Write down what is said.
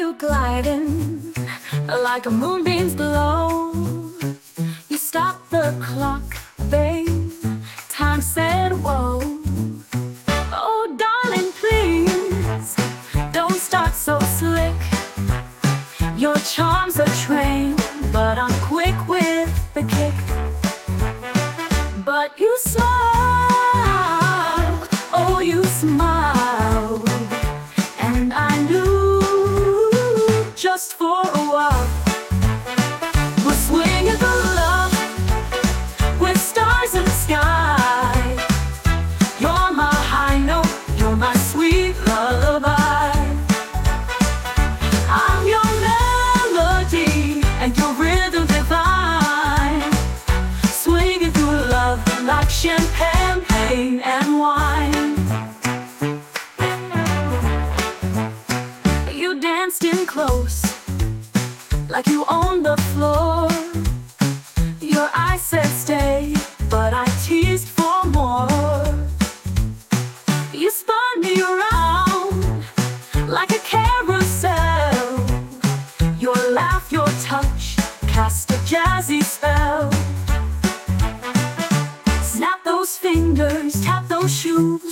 you gliding like a moonbeam's glow. You stopped the clock, babe, time said whoa. Oh darling, please, don't start so slick. Your charm's a train, but I'm quick with the kick. But you smile, oh you smile, and I knew just for a while we're swinging through love with stars in the sky. You're my high note, you're my sweet lullaby. I'm your melody and your rhythm divine, swinging through love like champagne and wine. You danced in close, like you owned the floor. Your eyes said stay, but I teased for more. You spun me around like a carousel. Your laugh, your touch cast a jazzy spell. Snap those fingers, tap those shoes,